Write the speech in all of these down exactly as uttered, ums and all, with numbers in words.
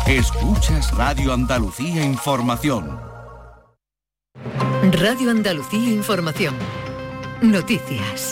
Escuchas Radio Andalucía Información. Radio Andalucía Información. Noticias.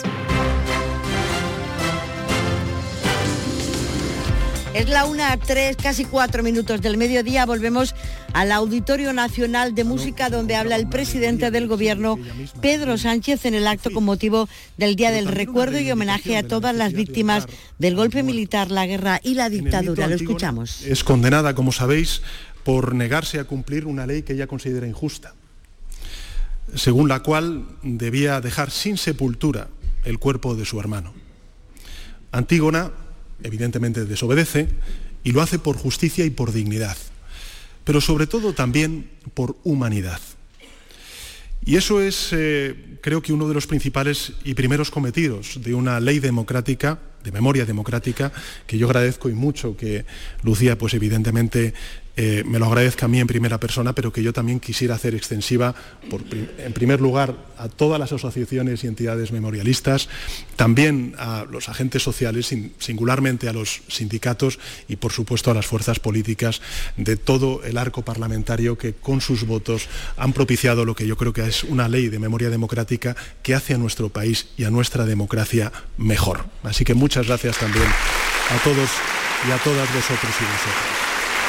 Es la una, tres, casi cuatro minutos del mediodía. Volvemos al Auditorio Nacional de Música, donde habla el presidente del Gobierno, Pedro Sánchez, en el acto con motivo del Día del Recuerdo y homenaje a todas las víctimas del golpe militar, la guerra y la dictadura. Lo escuchamos. Es condenada, como sabéis, por negarse a cumplir una ley que ella considera injusta, según la cual debía dejar sin sepultura el cuerpo de su hermano. Antígona, evidentemente, desobedece y lo hace por justicia y por dignidad, pero sobre todo también por humanidad. Y eso es, eh, creo que uno de los principales y primeros cometidos de una ley democrática, de memoria democrática, que yo agradezco y mucho que Lucía, pues evidentemente, eh, me lo agradezca a mí en primera persona, pero que yo también quisiera hacer extensiva, por, en primer lugar, a todas las asociaciones y entidades memorialistas, también a los agentes sociales, singularmente a los sindicatos y, por supuesto, a las fuerzas políticas de todo el arco parlamentario que, con sus votos, han propiciado lo que yo creo que es una ley de memoria democrática que hace a nuestro país y a nuestra democracia mejor. Así que muchas gracias también a todos y a todas vosotros y vosotras.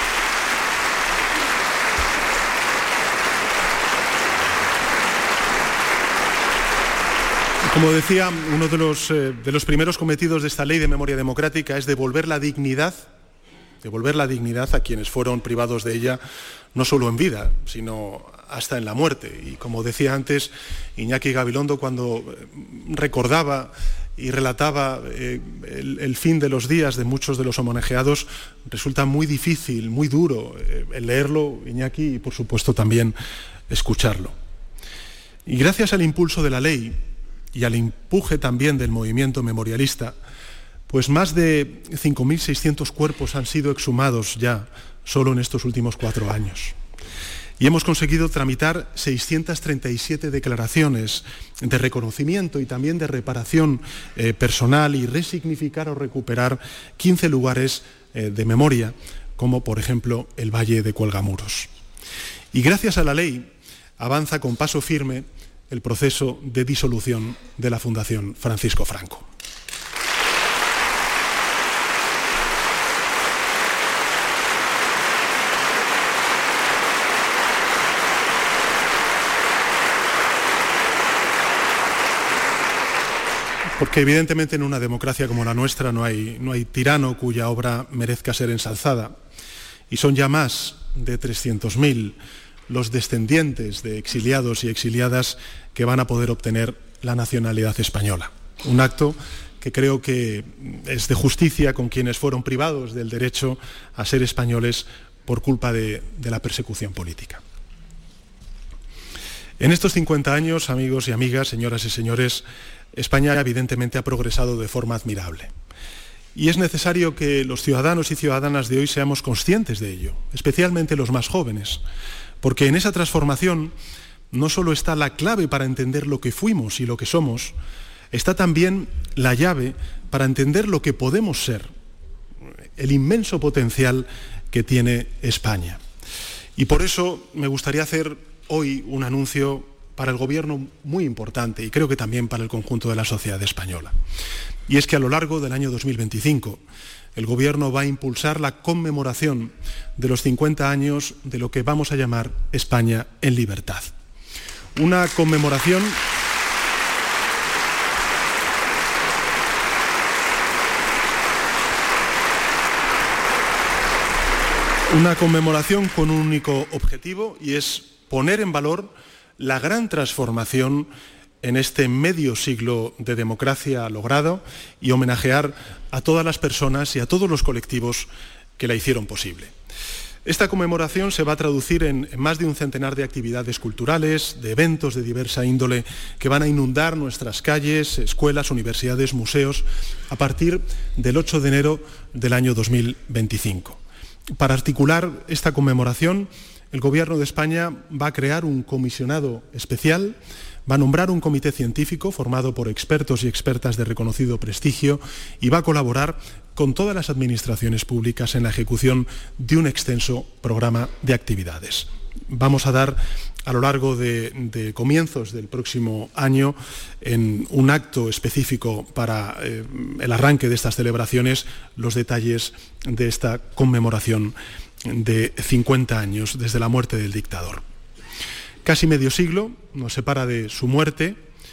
Como decía, uno de los, eh, de los primeros cometidos de esta ley de memoria democrática es devolver la dignidad, devolver la dignidad a quienes fueron privados de ella, no solo en vida, sino hasta en la muerte. Y como decía antes Iñaki Gabilondo, cuando recordaba y relataba eh, el, el fin de los días de muchos de los homenajeados, resulta muy difícil, muy duro eh, el leerlo, Iñaki, y por supuesto también escucharlo. Y gracias al impulso de la ley y al empuje también del movimiento memorialista, pues más de cinco mil seiscientos cuerpos han sido exhumados ya solo en estos últimos cuatro años. Y hemos conseguido tramitar seiscientas treinta y siete declaraciones de reconocimiento y también de reparación eh, personal y resignificar o recuperar quince lugares eh, de memoria, como por ejemplo el Valle de Cuelgamuros. Y gracias a la ley avanza con paso firme el proceso de disolución de la Fundación Francisco Franco. Porque evidentemente en una democracia como la nuestra no hay, no hay tirano cuya obra merezca ser ensalzada. Y son ya más de trescientos mil los descendientes de exiliados y exiliadas que van a poder obtener la nacionalidad española. Un acto que creo que es de justicia con quienes fueron privados del derecho a ser españoles por culpa de, de la persecución política. En estos cincuenta años, amigos y amigas, señoras y señores, España evidentemente ha progresado de forma admirable. Y es necesario que los ciudadanos y ciudadanas de hoy seamos conscientes de ello, especialmente los más jóvenes, porque en esa transformación no solo está la clave para entender lo que fuimos y lo que somos, está también la llave para entender lo que podemos ser, el inmenso potencial que tiene España. Y por eso me gustaría hacer hoy un anuncio para el Gobierno muy importante y creo que también para el conjunto de la sociedad española. Y es que a lo largo del año dos mil veinticinco el Gobierno va a impulsar la conmemoración de los cincuenta años de lo que vamos a llamar España en libertad. Una conmemoración una conmemoración con un único objetivo, y es poner en valor la gran transformación en este medio siglo de democracia logrado y homenajear a todas las personas y a todos los colectivos que la hicieron posible. Esta conmemoración se va a traducir en más de un centenar de actividades culturales, de eventos de diversa índole que van a inundar nuestras calles, escuelas, universidades, museos, a partir del ocho de enero del año dos mil veinticinco. Para articular esta conmemoración, el Gobierno de España va a crear un comisionado especial, Va a nombrar un comité científico formado por expertos y expertas de reconocido prestigio y va a colaborar con todas las administraciones públicas en la ejecución de un extenso programa de actividades. Vamos a dar a lo largo de, de comienzos del próximo año, en un acto específico para eh, el arranque de estas celebraciones, los detalles de esta conmemoración de cincuenta años desde la muerte del dictador. Casi medio siglo nos separa de su muerte,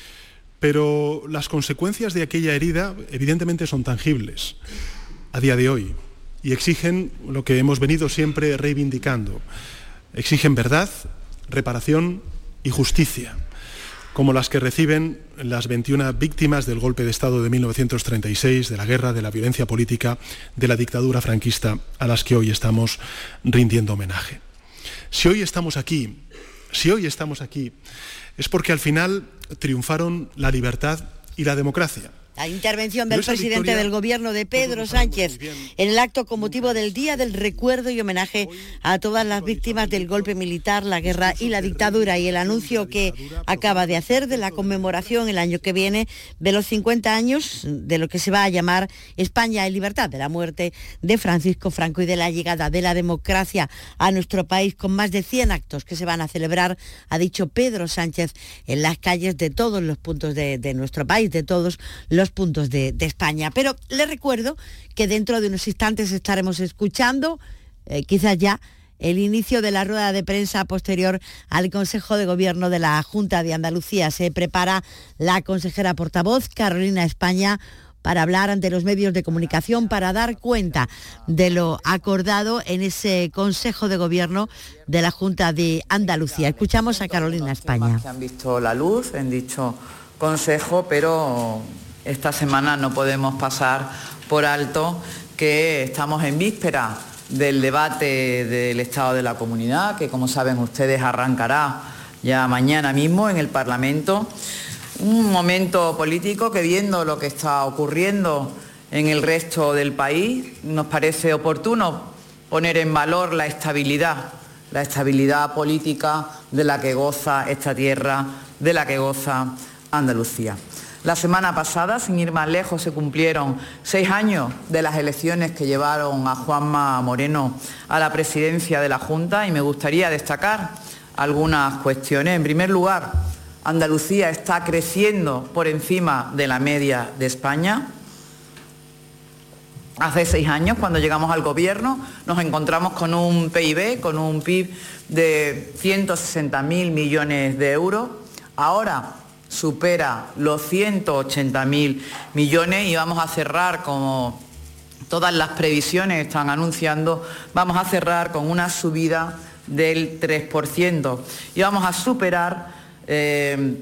pero las consecuencias de aquella herida evidentemente son tangibles a día de hoy y exigen lo que hemos venido siempre reivindicando. Exigen verdad, reparación y justicia, como las que reciben las veintiuna víctimas del golpe de Estado de mil novecientos treinta y seis, de la guerra, de la violencia política, de la dictadura franquista, a las que hoy estamos rindiendo homenaje. Si hoy estamos aquí, si hoy estamos aquí, es porque al final triunfaron la libertad y la democracia. La intervención del presidente del Gobierno de Pedro Sánchez en el acto con motivo del Día del Recuerdo y homenaje a todas las víctimas del golpe militar, la guerra y la dictadura, y el anuncio que acaba de hacer de la conmemoración el año que viene de los cincuenta años de lo que se va a llamar España en libertad, de la muerte de Francisco Franco y de la llegada de la democracia a nuestro país, con más de cien actos que se van a celebrar, ha dicho Pedro Sánchez, en las calles de todos los puntos de, de nuestro país, de todos los puntos de, de España. Pero les recuerdo que dentro de unos instantes estaremos escuchando eh, quizás ya el inicio de la rueda de prensa posterior al Consejo de Gobierno de la Junta de Andalucía. Se prepara la consejera portavoz Carolina España para hablar ante los medios de comunicación, para dar cuenta de lo acordado en ese Consejo de Gobierno de la Junta de Andalucía. Escuchamos a Carolina España. Que han visto la luz en dicho Consejo, pero esta semana no podemos pasar por alto que estamos en víspera del debate del Estado de la Comunidad, que como saben ustedes arrancará ya mañana mismo en el Parlamento. Un momento político que, viendo lo que está ocurriendo en el resto del país, nos parece oportuno poner en valor la estabilidad, la estabilidad política de la que goza esta tierra, de la que goza Andalucía. La semana pasada, sin ir más lejos, se cumplieron seis años de las elecciones que llevaron a Juanma Moreno a la presidencia de la Junta, y me gustaría destacar algunas cuestiones. En primer lugar, Andalucía está creciendo por encima de la media de España. Hace seis años, cuando llegamos al Gobierno, nos encontramos con un P I B, con un P I B de ciento sesenta mil millones de euros. Ahora supera los ciento ochenta mil millones y vamos a cerrar, como todas las previsiones están anunciando, vamos a cerrar con una subida del tres por ciento y vamos a superar, eh,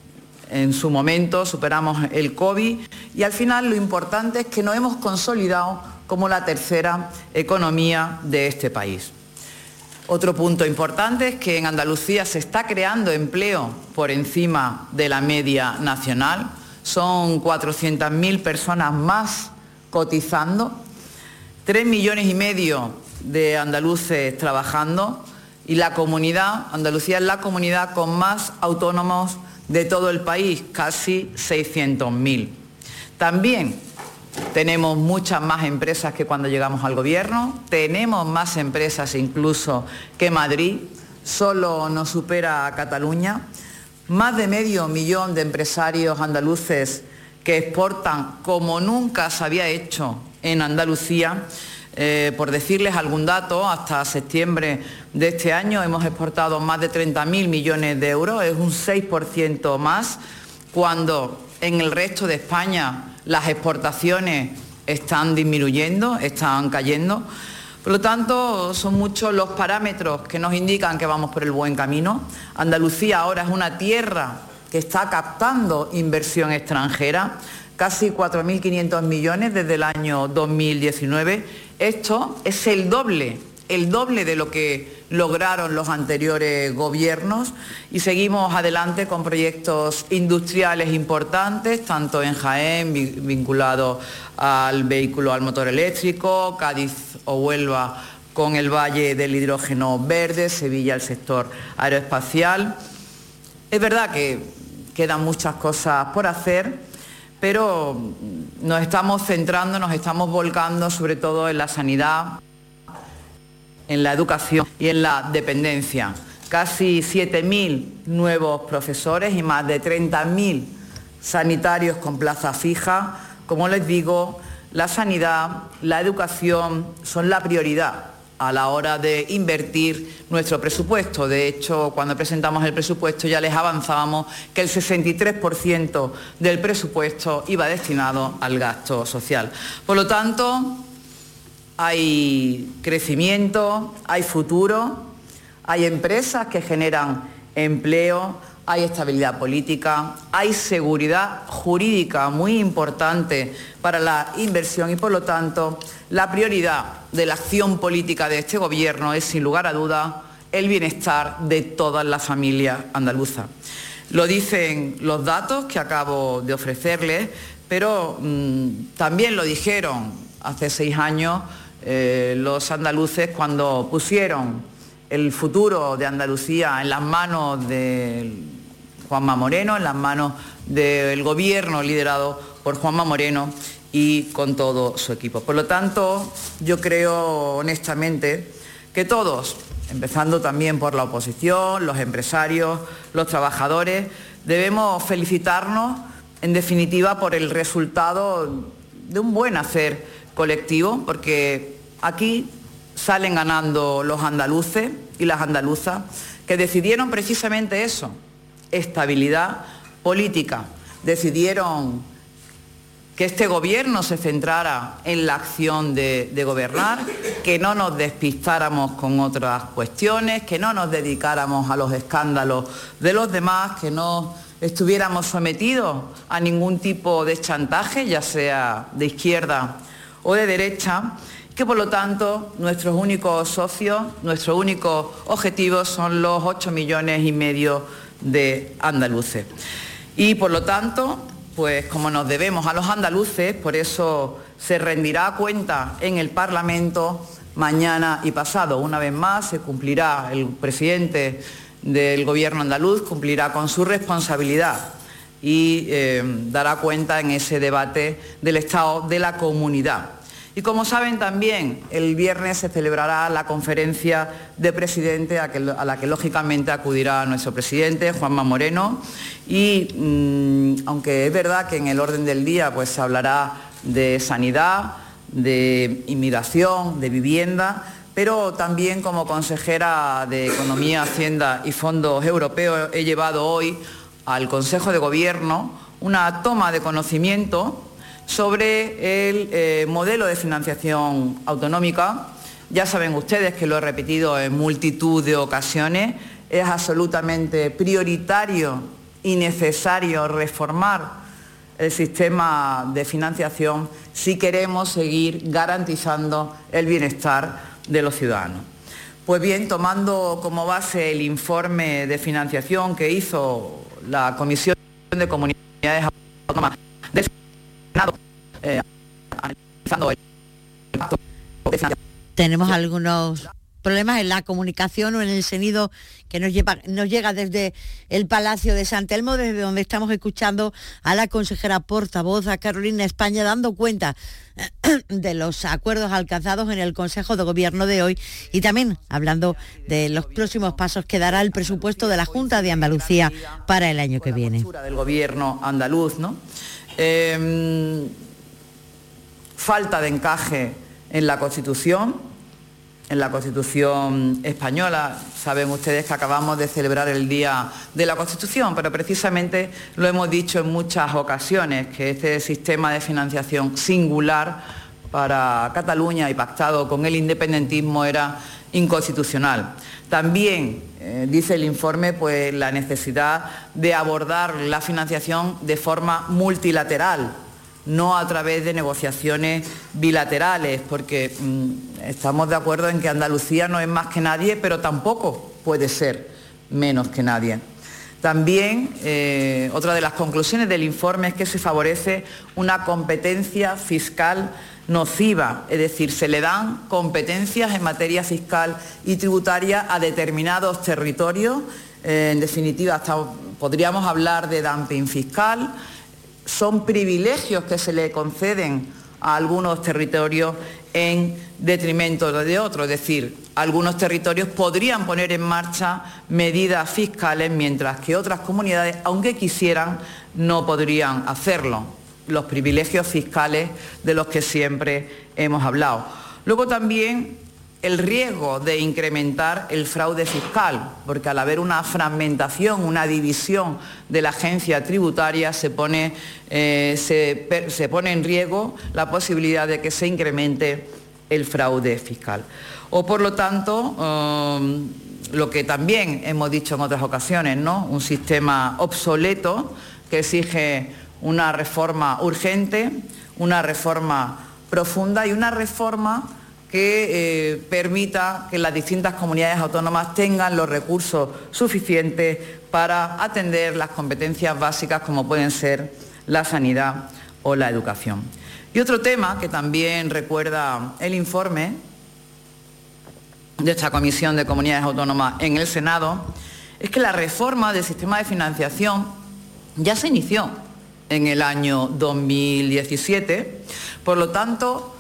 en su momento superamos el COVID, y al final lo importante es que nos hemos consolidado como la tercera economía de este país. Otro punto importante es que en Andalucía se está creando empleo por encima de la media nacional. Son cuatrocientas mil personas más cotizando, tres millones y medio de andaluces trabajando, y la comunidad, Andalucía es la comunidad con más autónomos de todo el país, casi seiscientos mil. También tenemos muchas más empresas que cuando llegamos al Gobierno, tenemos más empresas incluso que Madrid, solo nos supera a Cataluña, más de medio millón de empresarios andaluces que exportan como nunca se había hecho en Andalucía. Eh, por decirles algún dato, hasta septiembre de este año hemos exportado más de treinta mil millones de euros, es un seis por ciento más, cuando en el resto de España las exportaciones están disminuyendo, están cayendo. Por lo tanto, son muchos los parámetros que nos indican que vamos por el buen camino. Andalucía ahora es una tierra que está captando inversión extranjera, casi cuatro mil quinientos millones desde el año dos mil diecinueve. Esto es el doble, el doble de lo que lograron los anteriores gobiernos, y seguimos adelante con proyectos industriales importantes, tanto en Jaén, vinculados al vehículo al motor eléctrico, Cádiz o Huelva con el Valle del Hidrógeno Verde, Sevilla el sector aeroespacial. Es verdad que quedan muchas cosas por hacer, pero nos estamos centrando, nos estamos volcando sobre todo en la sanidad, en la educación y en la dependencia. Casi siete mil nuevos profesores y más de treinta mil sanitarios con plaza fija. Como les digo, la sanidad, la educación son la prioridad a la hora de invertir nuestro presupuesto. De hecho, cuando presentamos el presupuesto ya les avanzábamos que el sesenta y tres por ciento del presupuesto iba destinado al gasto social. Por lo tanto, hay crecimiento, hay futuro, hay empresas que generan empleo, hay estabilidad política, hay seguridad jurídica muy importante para la inversión y, por lo tanto, la prioridad de la acción política de este Gobierno es, sin lugar a dudas, el bienestar de todas las familias andaluzas. Lo dicen los datos que acabo de ofrecerles, pero mmm, también lo dijeron hace seis años eh, los andaluces cuando pusieron el futuro de Andalucía en las manos de Juanma Moreno, en las manos del Gobierno liderado por Juanma Moreno y con todo su equipo. Por lo tanto, yo creo honestamente que todos, empezando también por la oposición, los empresarios, los trabajadores, debemos felicitarnos, en definitiva, por el resultado de un buen hacer colectivo, porque aquí salen ganando los andaluces y las andaluzas, que decidieron precisamente eso, estabilidad política. Decidieron que este Gobierno se centrara en la acción de, de gobernar, que no nos despistáramos con otras cuestiones, que no nos dedicáramos a los escándalos de los demás, que no estuviéramos sometidos a ningún tipo de chantaje, ya sea de izquierda o de derecha, que por lo tanto nuestros únicos socios, nuestros únicos objetivos son los ocho millones y medio de andaluces. Y por lo tanto, pues como nos debemos a los andaluces, por eso se rendirá cuenta en el Parlamento mañana y pasado. Una vez más se cumplirá, el presidente del Gobierno andaluz cumplirá con su responsabilidad y eh, dará cuenta en ese debate del estado de la comunidad. Y como saben también, el viernes se celebrará la conferencia de presidentes a, que, a la que lógicamente acudirá nuestro presidente, Juanma Moreno, y mmm, aunque es verdad que en el orden del día pues, se hablará de sanidad, de inmigración, de vivienda, pero también como consejera de Economía, Hacienda y Fondos Europeos he llevado hoy al Consejo de Gobierno una toma de conocimiento sobre el eh, modelo de financiación autonómica. Ya saben ustedes que lo he repetido en multitud de ocasiones, es absolutamente prioritario y necesario reformar el sistema de financiación si queremos seguir garantizando el bienestar de los ciudadanos. Pues bien, tomando como base el informe de financiación que hizo la Comisión de Comunidades Autónomas del Senado, eh, analizando el impacto de financiación. Tenemos algunos problemas en la comunicación o en el sonido que nos, lleva, nos llega desde el Palacio de San Telmo, desde donde estamos escuchando a la consejera portavoz, a Carolina España, dando cuenta de los acuerdos alcanzados en el Consejo de Gobierno de hoy y también hablando de los próximos pasos que dará el presupuesto de la Junta de Andalucía para el año que viene. Del Gobierno andaluz, ¿no? Eh, falta de encaje en la Constitución. En la Constitución española, saben ustedes que acabamos de celebrar el Día de la Constitución, pero precisamente lo hemos dicho en muchas ocasiones, que este sistema de financiación singular para Cataluña y pactado con el independentismo era inconstitucional. También eh, dice el informe pues, la necesidad de abordar la financiación de forma multilateral, no a través de negociaciones bilaterales, porque mmm, estamos de acuerdo en que Andalucía no es más que nadie, pero tampoco puede ser menos que nadie. También, eh, otra de las conclusiones del informe es que se favorece una competencia fiscal nociva, es decir, se le dan competencias en materia fiscal y tributaria a determinados territorios eh, en definitiva, hasta podríamos hablar de dumping fiscal. Son privilegios que se le conceden a algunos territorios en detrimento de otros, es decir, algunos territorios podrían poner en marcha medidas fiscales mientras que otras comunidades, aunque quisieran, no podrían hacerlo. Los privilegios fiscales de los que siempre hemos hablado. Luego también el riesgo de incrementar el fraude fiscal, porque al haber una fragmentación, una división de la agencia tributaria, se pone, eh, se, se pone en riesgo la posibilidad de que se incremente el fraude fiscal. O por lo tanto, eh, lo que también hemos dicho en otras ocasiones, ¿no? Un sistema obsoleto que exige una reforma urgente, una reforma profunda y una reforma que eh, permita que las distintas comunidades autónomas tengan los recursos suficientes para atender las competencias básicas como pueden ser la sanidad o la educación. Y otro tema que también recuerda el informe de esta Comisión de Comunidades Autónomas en el Senado es que la reforma del sistema de financiación ya se inició en el año dos mil diecisiete, por lo tanto,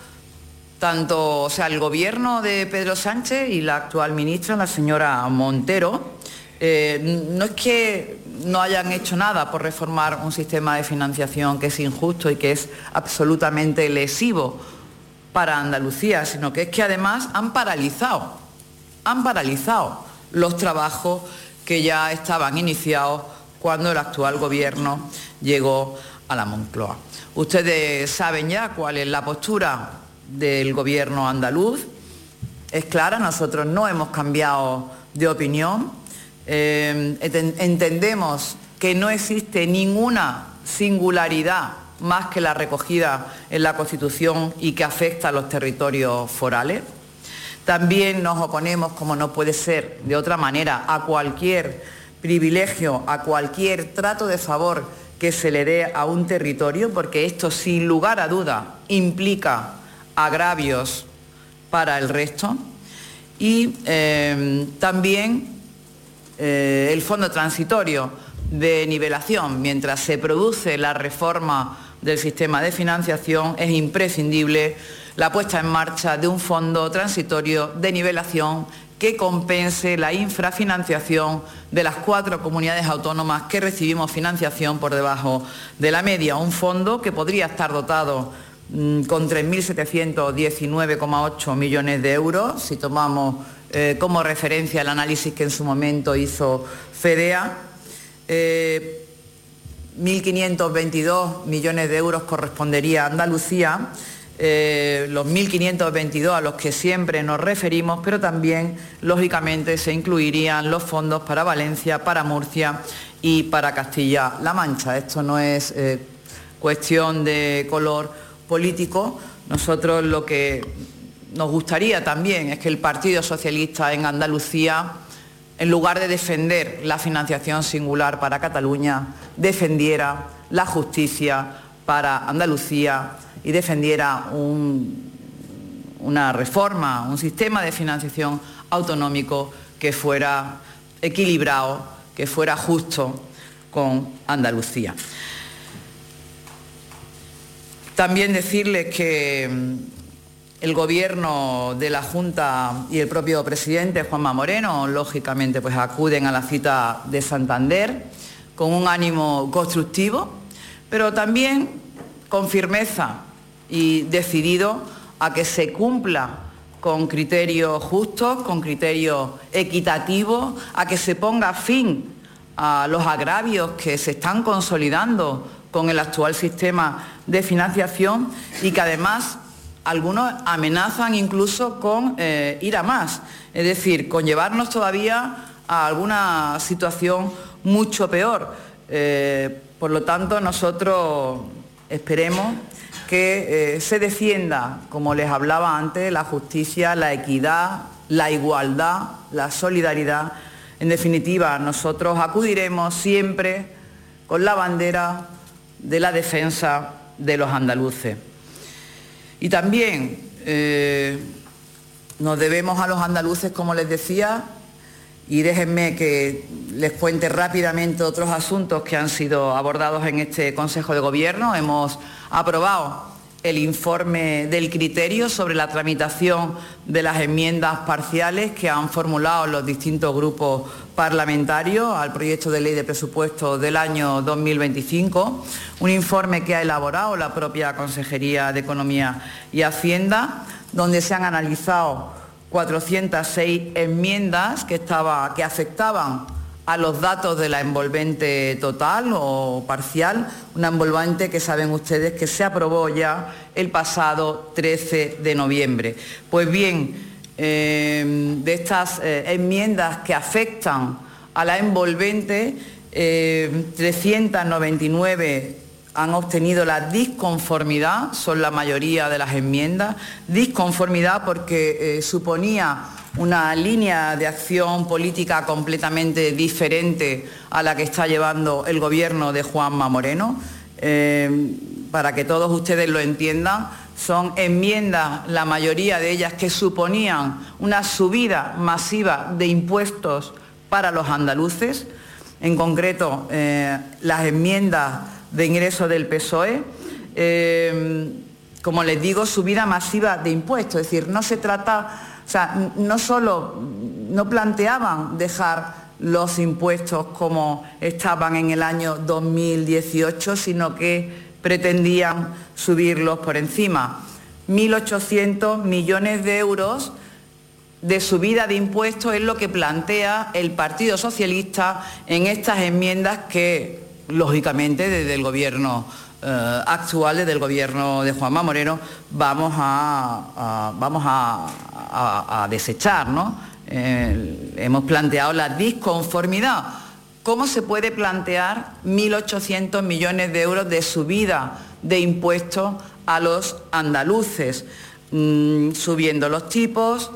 tanto, o sea, el gobierno de Pedro Sánchez y la actual ministra, la señora Montero, eh, no es que no hayan hecho nada por reformar un sistema de financiación que es injusto y que es absolutamente lesivo para Andalucía, sino que es que además han paralizado, han paralizado los trabajos que ya estaban iniciados cuando el actual gobierno llegó a la Moncloa. Ustedes saben ya cuál es la postura del gobierno andaluz, es clara, nosotros no hemos cambiado de opinión, eh, entendemos que no existe ninguna singularidad más que la recogida en la Constitución y que afecta a los territorios forales. También nos oponemos, como no puede ser de otra manera, a cualquier privilegio, a cualquier trato de favor que se le dé a un territorio, porque esto sin lugar a duda implica agravios para el resto. Y eh, también eh, el fondo transitorio de nivelación. Mientras se produce la reforma del sistema de financiación, es imprescindible la puesta en marcha de un fondo transitorio de nivelación que compense la infrafinanciación de las cuatro comunidades autónomas que recibimos financiación por debajo de la media. Un fondo que podría estar dotado mmm, con tres mil setecientos diecinueve coma ocho millones de euros, si tomamos eh, como referencia el análisis que en su momento hizo FEDEA. Eh, mil quinientos veintidós millones de euros correspondería a Andalucía, eh, los mil quinientos veintidós a los que siempre nos referimos, pero también, lógicamente, se incluirían los fondos para Valencia, para Murcia y para Castilla-La Mancha. Esto no es eh, cuestión de color político. Nosotros lo que nos gustaría también es que el Partido Socialista en Andalucía, en lugar de defender la financiación singular para Cataluña, defendiera la justicia para Andalucía y defendiera un, una reforma, un sistema de financiación autonómico que fuera equilibrado, que fuera justo con Andalucía. También decirles que el Gobierno de la Junta y el propio presidente, Juanma Moreno, lógicamente pues acuden a la cita de Santander con un ánimo constructivo, pero también con firmeza y decidido a que se cumpla con criterios justos, con criterios equitativos, a que se ponga fin a los agravios que se están consolidando con el actual sistema de financiación y que además algunos amenazan incluso con eh, ir a más, es decir, con llevarnos todavía a alguna situación mucho peor. Eh, por lo tanto, nosotros esperemos que eh, se defienda, como les hablaba antes, la justicia, la equidad, la igualdad, la solidaridad. En definitiva, nosotros acudiremos siempre con la bandera de la defensa de los andaluces. Y también eh, nos debemos a los andaluces, como les decía, Y déjenme que les cuente rápidamente otros asuntos que han sido abordados en este Consejo de Gobierno. Hemos aprobado el informe del criterio sobre la tramitación de las enmiendas parciales que han formulado los distintos grupos parlamentarios al proyecto de ley de presupuestos del año dos mil veinticinco, un informe que ha elaborado la propia Consejería de Economía y Hacienda, donde se han analizado cuatrocientas seis enmiendas que, estaba, que afectaban a los datos de la envolvente total o parcial, una envolvente que saben ustedes que se aprobó ya el pasado trece de noviembre. Pues bien, eh, de estas eh, enmiendas que afectan a la envolvente, eh, trescientas noventa y nueve han obtenido la disconformidad, son la mayoría de las enmiendas, disconformidad porque eh, suponía una línea de acción política completamente diferente a la que está llevando el gobierno de Juanma Moreno. Eh, para que todos ustedes lo entiendan, son enmiendas, la mayoría de ellas, que suponían una subida masiva de impuestos para los andaluces, en concreto eh, las enmiendas de ingreso del P S O E, eh, como les digo, subida masiva de impuestos, es decir, no se trata... O sea, no solo no planteaban dejar los impuestos como estaban en el año dos mil dieciocho, sino que pretendían subirlos por encima. mil ochocientos millones de euros de subida de impuestos es lo que plantea el Partido Socialista en estas enmiendas que, lógicamente, desde el Gobierno Uh, actual, desde el gobierno de Juanma Moreno, vamos a, a, vamos a, a, a desechar, ¿no? Eh, hemos planteado la disconformidad. ¿Cómo se puede plantear mil ochocientos millones de euros de subida de impuestos a los andaluces? Mm, subiendo los tipos,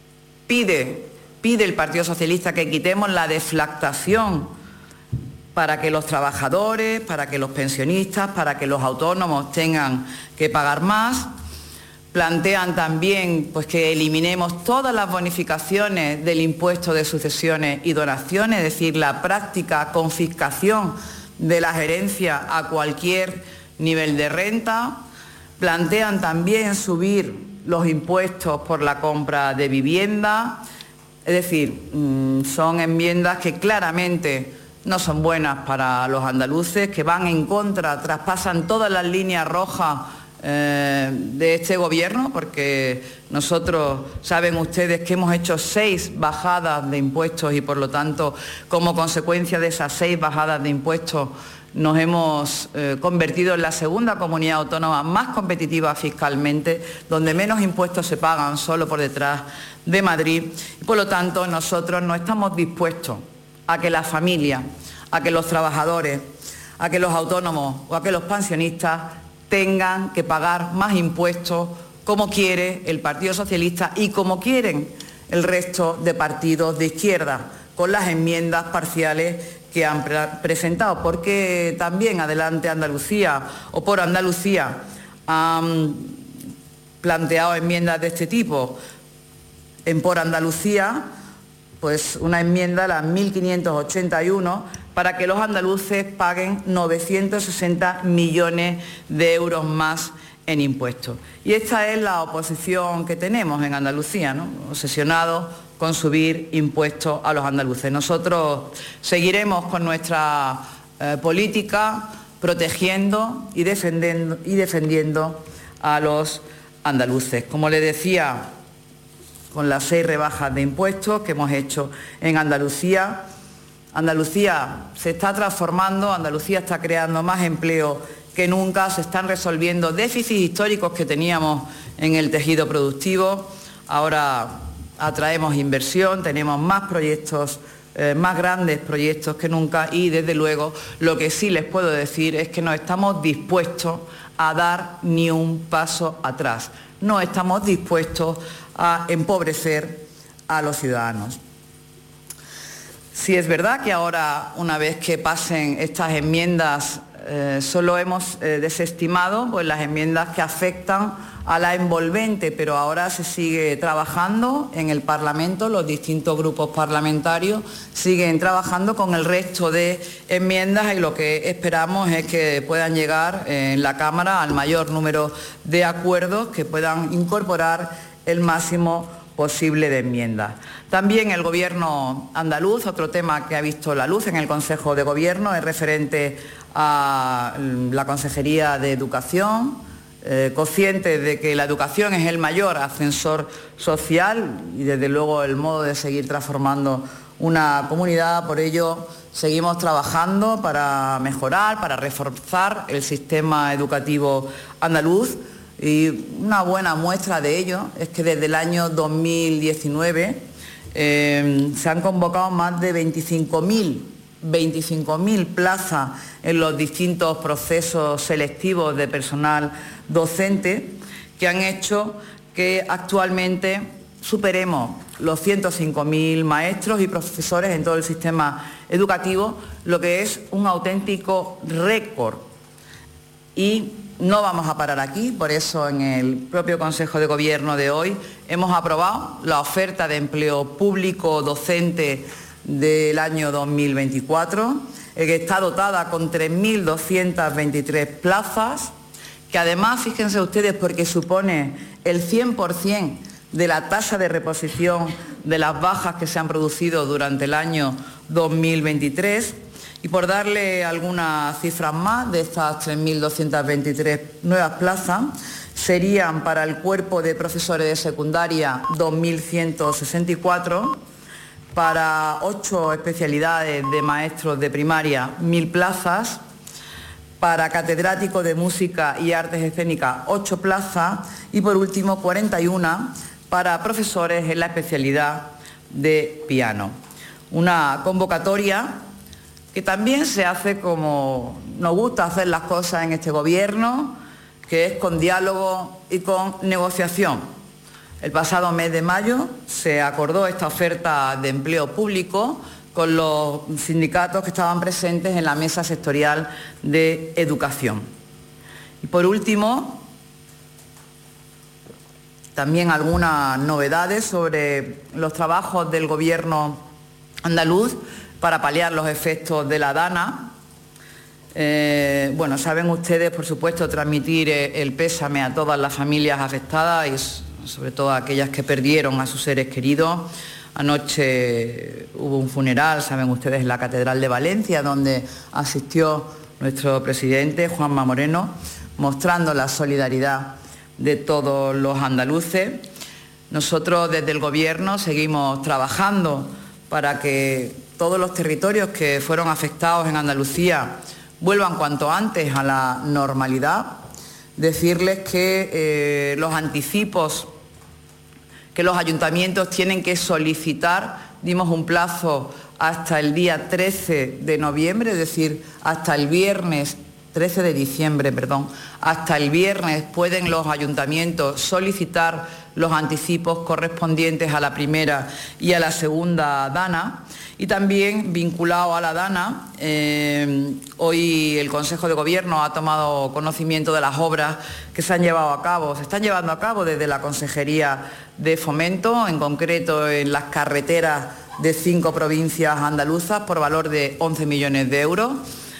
pide, pide el Partido Socialista que quitemos la deflactación para que los trabajadores, para que los pensionistas, para que los autónomos tengan que pagar más. Plantean también pues, que eliminemos todas las bonificaciones del impuesto de sucesiones y donaciones, es decir, la práctica confiscación de las herencias a cualquier nivel de renta. Plantean también subir los impuestos por la compra de vivienda. Es decir, son enmiendas que claramente no son buenas para los andaluces, que van en contra, traspasan todas las líneas rojas eh, de este gobierno, porque nosotros, saben ustedes que hemos hecho seis bajadas de impuestos y por lo tanto, como consecuencia de esas seis bajadas de impuestos, nos hemos eh, convertido en la segunda comunidad autónoma más competitiva fiscalmente, donde menos impuestos se pagan solo por detrás de Madrid. Y por lo tanto, nosotros no estamos dispuestos a que las familias, a que los trabajadores, a que los autónomos o a que los pensionistas tengan que pagar más impuestos como quiere el Partido Socialista y como quieren el resto de partidos de izquierda, con las enmiendas parciales que han pre presentado, porque también Adelante Andalucía o Por Andalucía han planteado enmiendas de este tipo. En Por Andalucía, pues una enmienda, la mil quinientos ochenta y uno, para que los andaluces paguen novecientos sesenta millones de euros más en impuestos. Y esta es la oposición que tenemos en Andalucía, ¿no? Obsesionados con subir impuestos a los andaluces. Nosotros seguiremos con nuestra eh, política protegiendo y defendiendo, y defendiendo a los andaluces. Como les decía, con las seis rebajas de impuestos que hemos hecho en Andalucía, Andalucía se está transformando, Andalucía está creando más empleo que nunca, se están resolviendo déficits históricos que teníamos en el tejido productivo. Ahora atraemos inversión, tenemos más proyectos, eh, más grandes proyectos que nunca y desde luego lo que sí les puedo decir es que no estamos dispuestos a dar ni un paso atrás. No estamos dispuestos a empobrecer a los ciudadanos. Sí es verdad que ahora, una vez que pasen estas enmiendas Eh, solo hemos eh, desestimado pues, las enmiendas que afectan a la envolvente, pero ahora se sigue trabajando en el Parlamento, los distintos grupos parlamentarios siguen trabajando con el resto de enmiendas y lo que esperamos es que puedan llegar eh, en la Cámara al mayor número de acuerdos que puedan incorporar el máximo posible de enmiendas. También el Gobierno andaluz, otro tema que ha visto la luz en el Consejo de Gobierno, es referente a la Consejería de Educación, eh, conscientes de que la educación es el mayor ascensor social y desde luego el modo de seguir transformando una comunidad. Por ello seguimos trabajando para mejorar, para reforzar el sistema educativo andaluz. Y una buena muestra de ello es que desde el año dos mil diecinueve eh, se han convocado más de veinticinco mil plazas en los distintos procesos selectivos de personal docente que han hecho que actualmente superemos los ciento cinco mil maestros y profesores en todo el sistema educativo, lo que es un auténtico récord. Y no vamos a parar aquí, por eso en el propio Consejo de Gobierno de hoy hemos aprobado la oferta de empleo público docente del año dos mil veinticuatro, que está dotada con tres mil doscientas veintitrés plazas, que además, fíjense ustedes, porque supone el cien por cien de la tasa de reposición de las bajas que se han producido durante el año dos mil veintitrés. Y por darle algunas cifras más, de estas tres mil doscientas veintitrés nuevas plazas, serían para el cuerpo de profesores de secundaria dos mil ciento sesenta y cuatro, para ocho especialidades de maestros de primaria mil plazas, para catedráticos de música y artes escénicas ocho plazas y por último cuarenta y una para profesores en la especialidad de piano. Una convocatoria que también se hace como nos gusta hacer las cosas en este Gobierno, que es con diálogo y con negociación. El pasado mes de mayo se acordó esta oferta de empleo público con los sindicatos que estaban presentes en la mesa sectorial de educación. Y por último, también algunas novedades sobre los trabajos del Gobierno andaluz para paliar los efectos de la DANA. Eh, bueno, saben ustedes, por supuesto, transmitir el pésame a todas las familias afectadas y sobre todo a aquellas que perdieron a sus seres queridos. Anoche hubo un funeral, saben ustedes, en la Catedral de Valencia, donde asistió nuestro presidente, Juanma Moreno, mostrando la solidaridad de todos los andaluces. Nosotros desde el Gobierno seguimos trabajando para que todos los territorios que fueron afectados en Andalucía vuelvan cuanto antes a la normalidad. Decirles que eh, los anticipos que los ayuntamientos tienen que solicitar, dimos un plazo hasta el día trece de noviembre, es decir, hasta el viernes, trece de diciembre, perdón, hasta el viernes pueden los ayuntamientos solicitar los anticipos correspondientes a la primera y a la segunda DANA. Y también vinculado a la DANA, eh, hoy el Consejo de Gobierno ha tomado conocimiento de las obras que se han llevado a cabo, se están llevando a cabo desde la Consejería de Fomento, en concreto en las carreteras de cinco provincias andaluzas por valor de once millones de euros,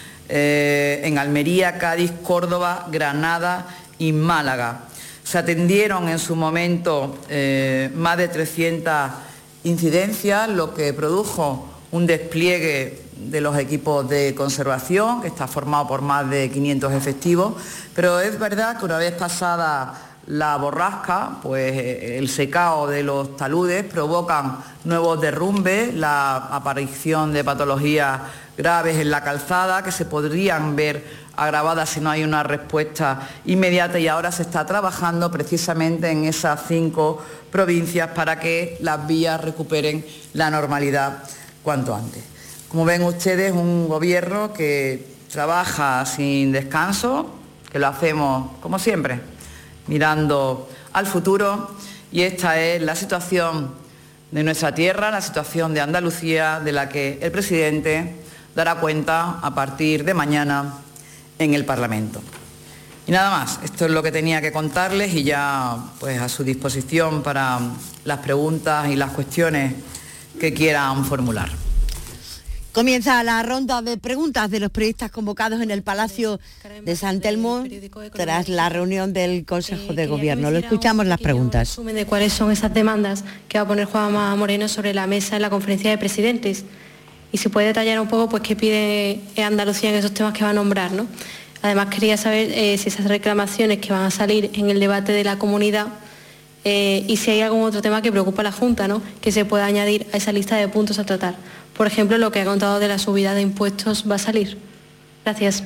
eh, en Almería, Cádiz, Córdoba, Granada y Málaga. Se atendieron en su momento eh, más de trescientas incidencias, lo que produjo un despliegue de los equipos de conservación, que está formado por más de quinientos efectivos, pero es verdad que una vez pasada la borrasca, pues el secao de los taludes provocan nuevos derrumbes, la aparición de patologías graves en la calzada que se podrían ver agravadas si no hay una respuesta inmediata, y ahora se está trabajando precisamente en esas cinco provincias para que las vías recuperen la normalidad cuanto antes. Como ven ustedes, un Gobierno que trabaja sin descanso, que lo hacemos como siempre, mirando al futuro, y esta es la situación de nuestra tierra, la situación de Andalucía, de la que el presidente dará cuenta a partir de mañana en el Parlamento. Y nada más, esto es lo que tenía que contarles y ya pues a su disposición para las preguntas y las cuestiones que quieran formular. Comienza la ronda de preguntas de los periodistas convocados en el Palacio de San Telmo tras la reunión del Consejo de Gobierno. Lo escuchamos las preguntas. Un resumen de cuáles son esas demandas que va a poner Juanma Moreno sobre la mesa en la conferencia de presidentes. Y si puede detallar un poco pues qué pide Andalucía en esos temas que va a nombrar, ¿no? Además quería saber eh, si esas reclamaciones que van a salir en el debate de la comunidad eh, y si hay algún otro tema que preocupa a la Junta, ¿no?, que se pueda añadir a esa lista de puntos a tratar. Por ejemplo, lo que ha contado de la subida de impuestos va a salir. Gracias.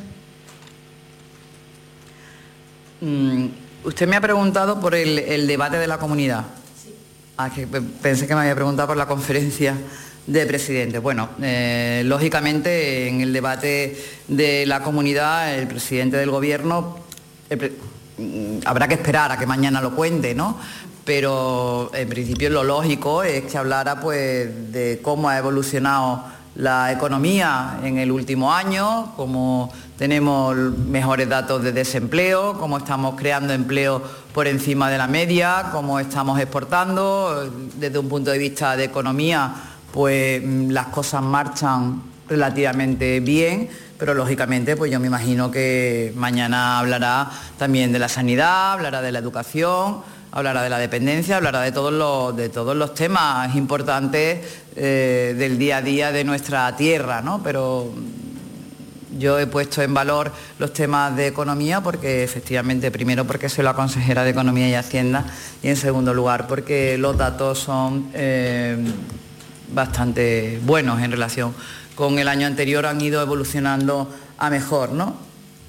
Mm, usted me ha preguntado por el, el debate de la comunidad. Sí. Ah, que pensé que me había preguntado por la conferencia de presidentes. Bueno, eh, lógicamente en el debate de la comunidad el presidente del Gobierno el pre habrá que esperar a que mañana lo cuente, ¿no? Pero en principio lo lógico es que hablara pues de cómo ha evolucionado la economía en el último año, cómo tenemos mejores datos de desempleo, cómo estamos creando empleo por encima de la media, cómo estamos exportando. Desde un punto de vista de economía, pues las cosas marchan relativamente bien, pero lógicamente pues yo me imagino que mañana hablará también de la sanidad, hablará de la educación, hablará de la dependencia, hablará de todos los, de todos los temas importantes eh, del día a día de nuestra tierra, ¿no? Pero yo he puesto en valor los temas de economía porque efectivamente, primero porque soy la consejera de Economía y Hacienda y en segundo lugar porque los datos son eh, bastante buenos en relación con el año anterior, han ido evolucionando a mejor, ¿no?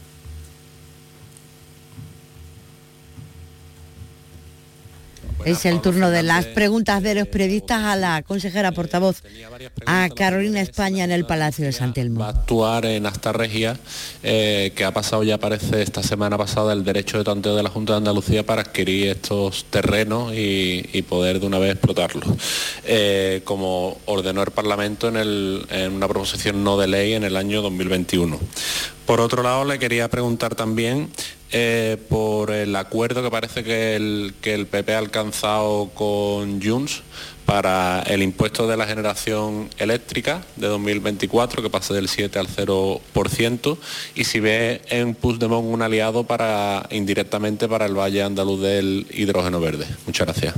Es el turno de las preguntas de los periodistas a la consejera portavoz, a Carolina España, en el Palacio de San Telmo. Va a actuar en Asta Regia, eh, que ha pasado ya, parece, esta semana pasada el derecho de tanteo de la Junta de Andalucía para adquirir estos terrenos y, y poder de una vez explotarlos. Eh, como ordenó el Parlamento en, el, en una proposición no de ley en el año dos mil veintiuno. Por otro lado, le quería preguntar también eh, por el acuerdo que parece que el, que el P P ha alcanzado con Junts para el impuesto de la generación eléctrica de dos mil veinticuatro, que pase del siete al cero por ciento, y si ve en Puigdemont un aliado para indirectamente para el Valle Andaluz del hidrógeno verde. Muchas gracias.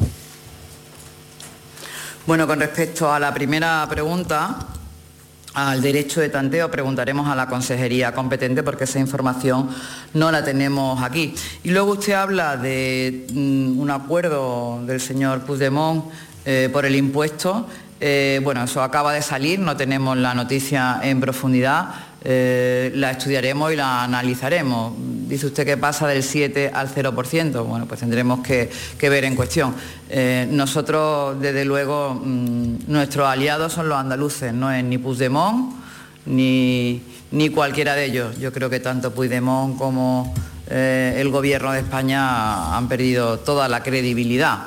Bueno, con respecto a la primera pregunta, al derecho de tanteo, preguntaremos a la consejería competente porque esa información no la tenemos aquí. Y luego usted habla de mm, un acuerdo del señor Puigdemont eh, por el impuesto. Eh, bueno, eso acaba de salir, no tenemos la noticia en profundidad, eh, la estudiaremos y la analizaremos. Dice usted que pasa del siete al cero por ciento, bueno, pues tendremos que, que ver en cuestión. Eh, nosotros, desde luego, mmm, nuestros aliados son los andaluces, no es ni Puigdemont ni, ni cualquiera de ellos. Yo creo que tanto Puigdemont como eh, el Gobierno de España han perdido toda la credibilidad.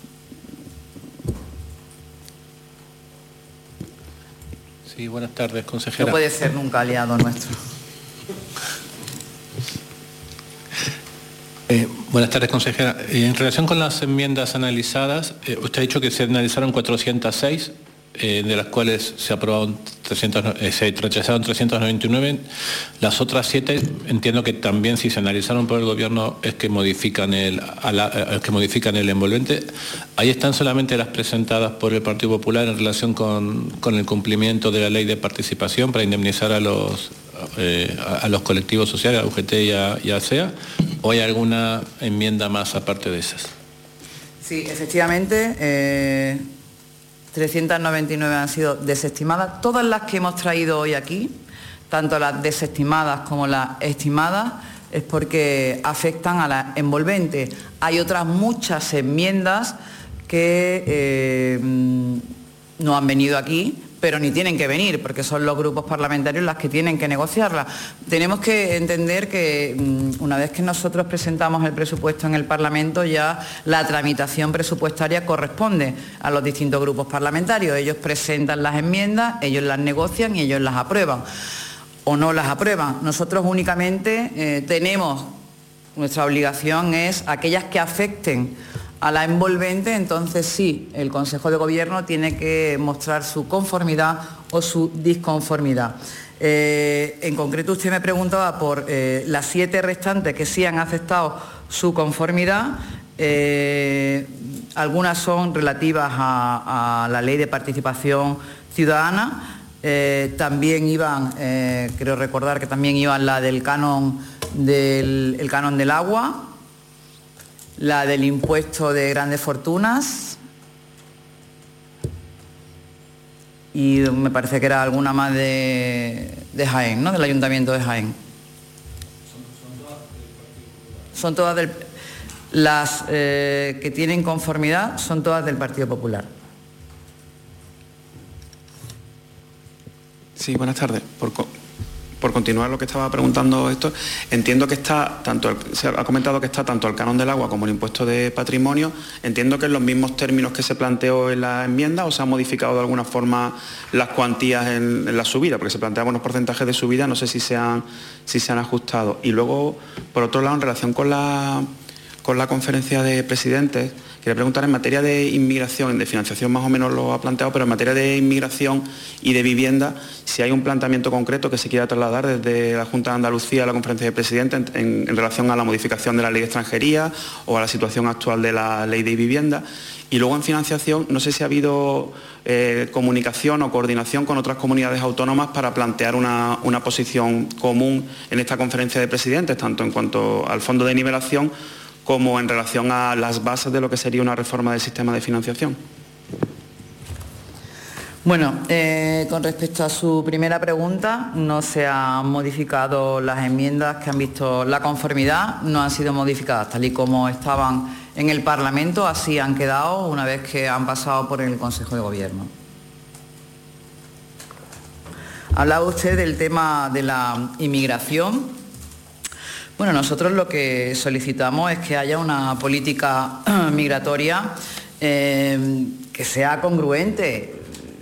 Sí, buenas tardes, consejera. No puede ser nunca aliado nuestro. Eh, buenas tardes, consejera. Eh, en relación con las enmiendas analizadas, eh, usted ha dicho que se analizaron cuatrocientas seis, eh, de las cuales se aprobaron trescientos, eh, se rechazaron trescientos noventa y nueve. Las otras siete, entiendo que también si se analizaron por el Gobierno es que modifican el, a la, es que modifican el envolvente. Ahí están solamente las presentadas por el Partido Popular en relación con, con el cumplimiento de la ley de participación para indemnizar a los, eh, a, a los colectivos sociales, a U G T y a, y a C E A. ¿O hay alguna enmienda más aparte de esas? Sí, efectivamente, eh, trescientas noventa y nueve han sido desestimadas. Todas las que hemos traído hoy aquí, tanto las desestimadas como las estimadas, es porque afectan a la envolvente. Hay otras muchas enmiendas que eh, no han venido aquí, pero ni tienen que venir, porque son los grupos parlamentarios las que tienen que negociarla. Tenemos que entender que una vez que nosotros presentamos el presupuesto en el Parlamento, ya la tramitación presupuestaria corresponde a los distintos grupos parlamentarios. Ellos presentan las enmiendas, ellos las negocian y ellos las aprueban. o no las aprueban. Nosotros únicamente eh, tenemos, nuestra obligación es aquellas que afecten a la envolvente, entonces sí, el Consejo de Gobierno tiene que mostrar su conformidad o su disconformidad. Eh, en concreto usted me preguntaba por eh, las siete restantes que sí han aceptado su conformidad. Eh, algunas son relativas a, a la Ley de Participación Ciudadana, eh, también iban, eh, creo recordar que también iban la del canon del, el canon del agua, la del impuesto de grandes fortunas y me parece que era alguna más de, de Jaén, ¿no? Del Ayuntamiento de Jaén. Son todas del... Las eh, que tienen conformidad son todas del Partido Popular. Sí, buenas tardes. Por, por continuar lo que estaba preguntando esto, entiendo que está, tanto el, se ha comentado que está tanto el canon del agua como el impuesto de patrimonio, entiendo que en los mismos términos que se planteó en la enmienda o se han modificado de alguna forma las cuantías en, en la subida, porque se planteaban unos porcentajes de subida, no sé si se han, si se han ajustado. Y luego, por otro lado, en relación con la... con la conferencia de presidentes, quería preguntar en materia de inmigración, de financiación más o menos lo ha planteado, pero en materia de inmigración y de vivienda, si hay un planteamiento concreto que se quiera trasladar desde la Junta de Andalucía a la conferencia de presidentes en, en, en relación a la modificación de la ley de extranjería o a la situación actual de la ley de vivienda. Y luego en financiación, no sé si ha habido eh, comunicación o coordinación con otras comunidades autónomas para plantear una, una posición común en esta conferencia de presidentes, tanto en cuanto al fondo de nivelación como en relación a las bases de lo que sería una reforma del sistema de financiación. Bueno, eh, con respecto a su primera pregunta, no se han modificado las enmiendas que han visto la conformidad, no han sido modificadas tal y como estaban en el Parlamento, así han quedado una vez que han pasado por el Consejo de Gobierno. Hablaba usted del tema de la inmigración. Bueno, nosotros lo que solicitamos es que haya una política migratoria eh, que sea congruente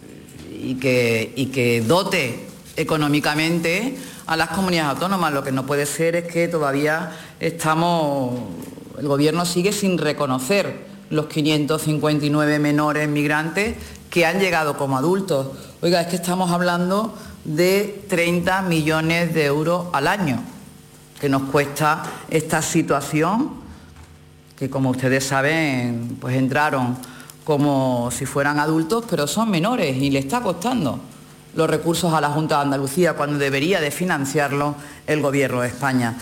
y que, y que dote económicamente a las comunidades autónomas. Lo que no puede ser es que todavía estamos, el Gobierno sigue sin reconocer los quinientos cincuenta y nueve menores migrantes que han llegado como adultos. Oiga, es que estamos hablando de treinta millones de euros al año que nos cuesta esta situación, que como ustedes saben, pues entraron como si fueran adultos, pero son menores y le está costando los recursos a la Junta de Andalucía cuando debería de financiarlo el Gobierno de España.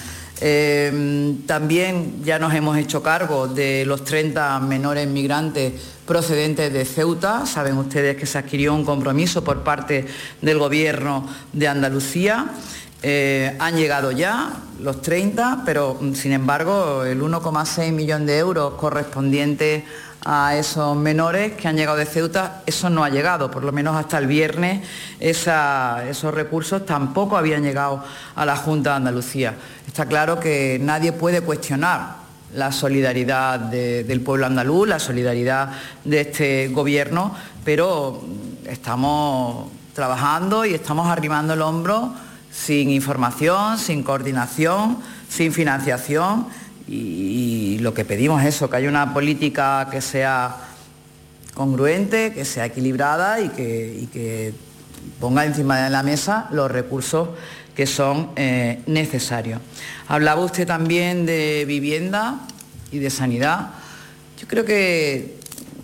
Eh, también ya nos hemos hecho cargo de los treinta menores migrantes procedentes de Ceuta. Saben ustedes que se adquirió un compromiso por parte del Gobierno de Andalucía. Eh, han llegado ya los treinta, pero sin embargo el uno coma seis millón de euros correspondiente a esos menores que han llegado de Ceuta, eso no ha llegado, por lo menos hasta el viernes esa, esos recursos tampoco habían llegado a la Junta de Andalucía. Está claro que nadie puede cuestionar la solidaridad de, del pueblo andaluz, la solidaridad de este Gobierno, pero estamos trabajando y estamos arrimando el hombro sin información, sin coordinación, sin financiación y, y lo que pedimos es eso, que haya una política que sea congruente, que sea equilibrada y que, y que ponga encima de la mesa los recursos que son eh, necesarios. Hablaba usted también de vivienda y de sanidad. Yo creo que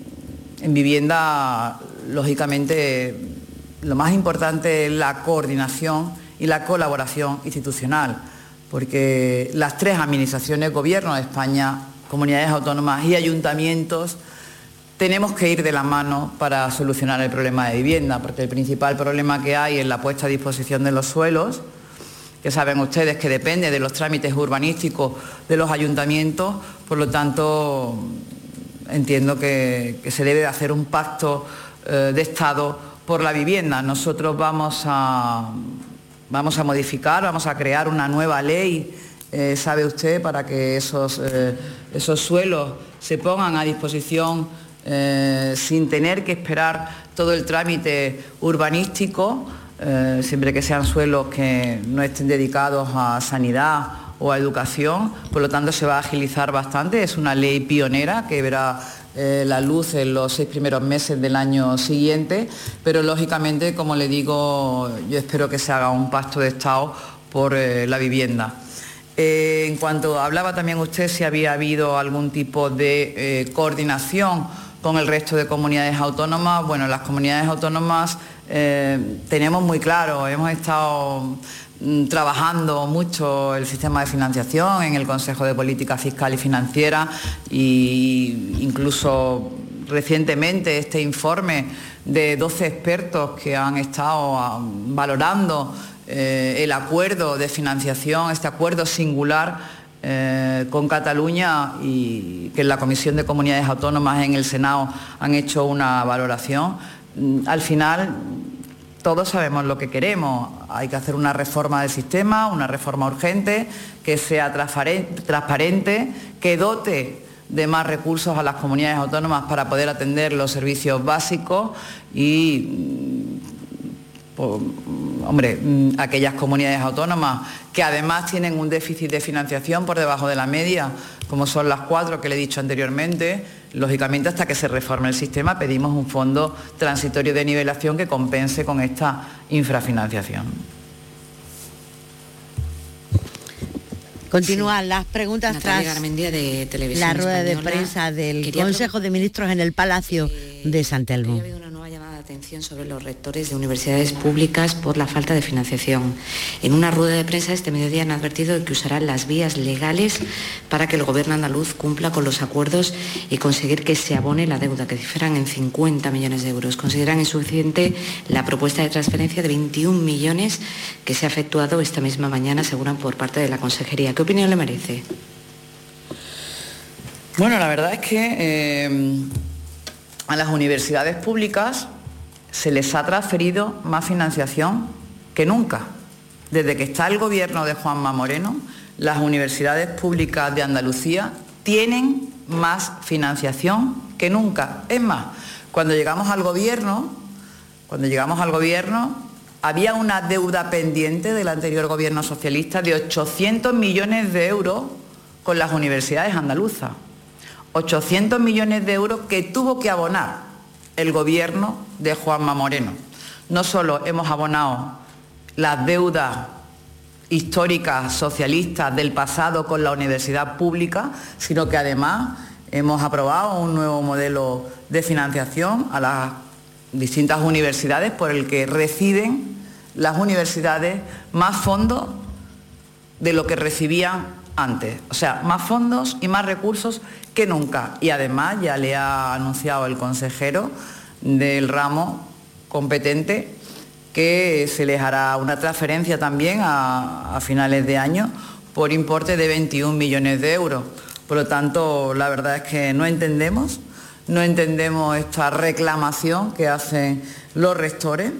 en vivienda, lógicamente, lo más importante es la coordinación y la colaboración institucional, porque las tres administraciones, Gobierno de España, comunidades autónomas y ayuntamientos, tenemos que ir de la mano para solucionar el problema de vivienda, porque el principal problema que hay es la puesta a disposición de los suelos, que saben ustedes que depende de los trámites urbanísticos de los ayuntamientos, por lo tanto entiendo que, que se debe hacer un pacto eh, de Estado por la vivienda. Nosotros vamos a... Vamos a modificar, vamos a crear una nueva ley, eh, sabe usted, para que esos, eh, esos suelos se pongan a disposición eh, sin tener que esperar todo el trámite urbanístico eh, siempre que sean suelos que no estén dedicados a sanidad o a educación, por lo tanto se va a agilizar bastante. Es una ley pionera que verá eh, la luz en los seis primeros meses del año siguiente, pero lógicamente, como le digo, yo espero que se haga un pacto de Estado por eh, la vivienda. Eh, en cuanto hablaba también usted si había habido algún tipo de eh, coordinación con el resto de comunidades autónomas, bueno, las comunidades autónomas eh, tenemos muy claro, hemos estado mm, trabajando mucho el sistema de financiación en el Consejo de Política Fiscal y Financiera, e incluso recientemente este informe de doce expertos que han estado ah, valorando Eh, el acuerdo de financiación, este acuerdo singular eh, con Cataluña, y que en la Comisión de Comunidades Autónomas en el Senado han hecho una valoración. Al final todos sabemos lo que queremos, hay que hacer una reforma del sistema, una reforma urgente, que sea transparente, que dote de más recursos a las comunidades autónomas para poder atender los servicios básicos y Pues, hombre, aquellas comunidades autónomas que además tienen un déficit de financiación por debajo de la media, como son las cuatro que le he dicho anteriormente, lógicamente hasta que se reforme el sistema pedimos un fondo transitorio de nivelación que compense con esta infrafinanciación. Continúan sí. las preguntas Natalia tras Garmendia de Televisión la rueda Española. de prensa del Quería Consejo de Ministros en el Palacio eh, de San Telmo. Atención sobre los rectores de universidades públicas por la falta de financiación. En una rueda de prensa este mediodía han advertido de que usarán las vías legales para que el Gobierno andaluz cumpla con los acuerdos y conseguir que se abone la deuda, que cifran en cincuenta millones de euros. Consideran insuficiente la propuesta de transferencia de veintiún millones que se ha efectuado esta misma mañana, aseguran por parte de la Consejería. ¿Qué opinión le merece? Bueno, la verdad es que eh, a las universidades públicas se les ha transferido más financiación que nunca. Desde que está el gobierno de Juanma Moreno, las universidades públicas de Andalucía tienen más financiación que nunca. Es más, cuando llegamos al gobierno, cuando llegamos al gobierno, había una deuda pendiente del anterior gobierno socialista de ochocientos millones de euros con las universidades andaluzas. ochocientos millones de euros que tuvo que abonar el gobierno de Juanma Moreno. No solo hemos abonado las deudas históricas socialistas del pasado con la universidad pública, sino que además hemos aprobado un nuevo modelo de financiación a las distintas universidades por el que reciben las universidades más fondos de lo que recibían antes. O sea, más fondos y más recursos que nunca. Y además ya le ha anunciado el consejero del ramo competente que se les hará una transferencia también a, a finales de año por importe de veintiún millones de euros. Por lo tanto, la verdad es que no entendemos, no entendemos esta reclamación que hacen los rectores,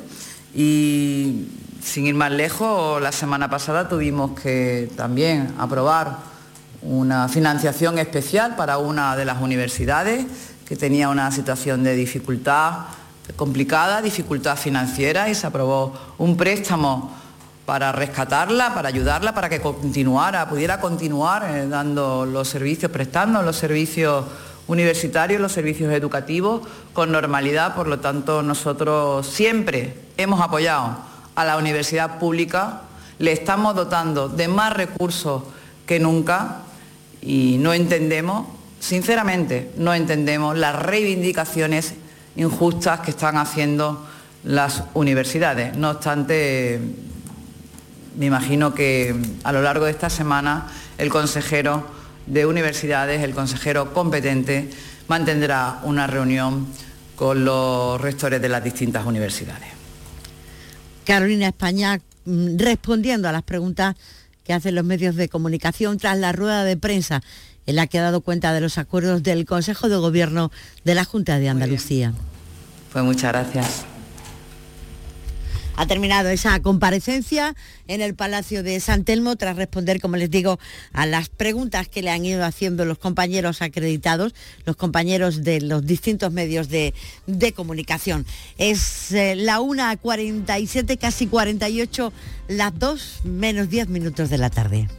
y sin ir más lejos, la semana pasada tuvimos que también aprobar una financiación especial para una de las universidades que tenía una situación de dificultad complicada, dificultad financiera, y se aprobó un préstamo para rescatarla, para ayudarla, para que continuara, pudiera continuar eh, dando los servicios, prestando los servicios universitarios, los servicios educativos con normalidad. Por lo tanto, nosotros siempre hemos apoyado a la universidad pública, le estamos dotando de más recursos que nunca, y no entendemos, sinceramente, no entendemos las reivindicaciones injustas que están haciendo las universidades. No obstante, me imagino que a lo largo de esta semana el consejero de universidades, el consejero competente, mantendrá una reunión con los rectores de las distintas universidades. Carolina España, respondiendo a las preguntas que hacen los medios de comunicación tras la rueda de prensa en la que ha dado cuenta de los acuerdos del Consejo de Gobierno de la Junta de Andalucía. Pues muchas gracias. Ha terminado esa comparecencia en el Palacio de San Telmo tras responder, como les digo, a las preguntas que le han ido haciendo los compañeros acreditados, los compañeros de los distintos medios de, de comunicación. Es eh, la una cuarenta y siete, casi cuarenta y ocho, las dos menos diez minutos de la tarde.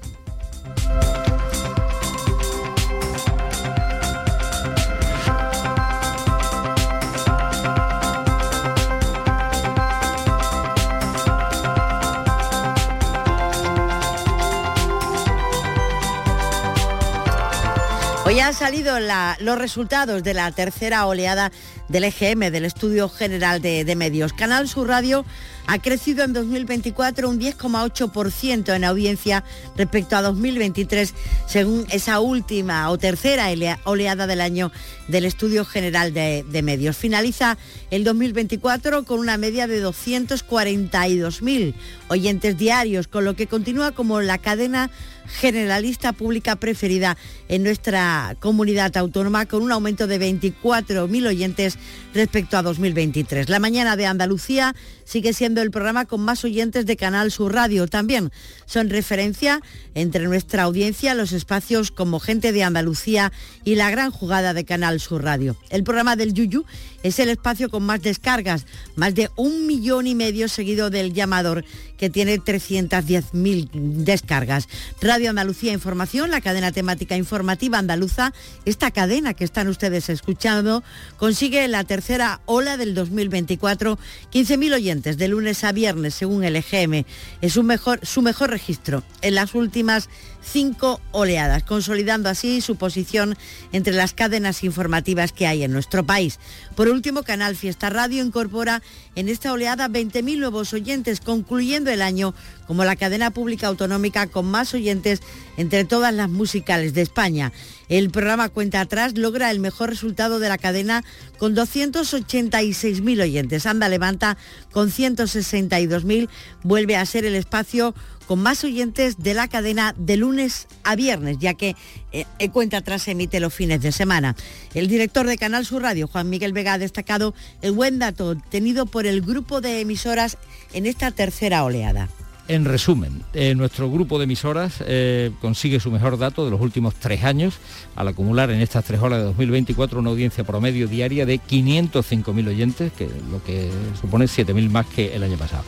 Hoy han salido la, los resultados de la tercera oleada del E G M, del Estudio General de, de Medios. Canal Sur Radio ha crecido en dos mil veinticuatro un diez coma ocho por ciento en audiencia respecto a dos mil veintitrés, según esa última o tercera oleada del año del Estudio General de, de Medios. Finaliza el dos mil veinticuatro con una media de doscientos cuarenta y dos mil oyentes diarios, con lo que continúa como la cadena generalista pública preferida en nuestra comunidad autónoma, con un aumento de veinticuatro mil oyentes respecto a dos mil veintitrés. La mañana de Andalucía sigue siendo el programa con más oyentes de Canal Sur Radio. También son referencia entre nuestra audiencia los espacios como Gente de Andalucía y La Gran Jugada de Canal Sur Radio. El programa del Yuyu es el espacio con más descargas, más de un millón y medio, seguido del Llamador, que tiene trescientas diez mil descargas. Radio Andalucía Información, la cadena temática informativa andaluza, esta cadena que están ustedes escuchando, consigue la tercera ola del dos mil veinticuatro, quince mil oyentes de lunes a viernes, según el E G M. Es su mejor, su mejor registro en las últimas cinco oleadas, consolidando así su posición entre las cadenas informativas que hay en nuestro país. Por último, Canal Fiesta Radio incorpora en esta oleada veinte mil nuevos oyentes, concluyendo el año como la cadena pública autonómica con más oyentes entre todas las musicales de España. El programa Cuenta Atrás logra el mejor resultado de la cadena con doscientos ochenta y seis mil oyentes. Anda Levanta, con ciento sesenta y dos mil, vuelve a ser el espacio con más oyentes de la cadena de lunes a viernes, ya que eh, Cuenta Atrás se emite los fines de semana. El director de Canal Sur Radio, Juan Miguel Vega, ha destacado el buen dato obtenido por el grupo de emisoras en esta tercera oleada. En resumen, eh, nuestro grupo de emisoras eh, consigue su mejor dato de los últimos tres años, al acumular en estas tres olas de dos mil veinticuatro una audiencia promedio diaria de quinientos cinco mil oyentes, que lo que supone siete mil más que el año pasado.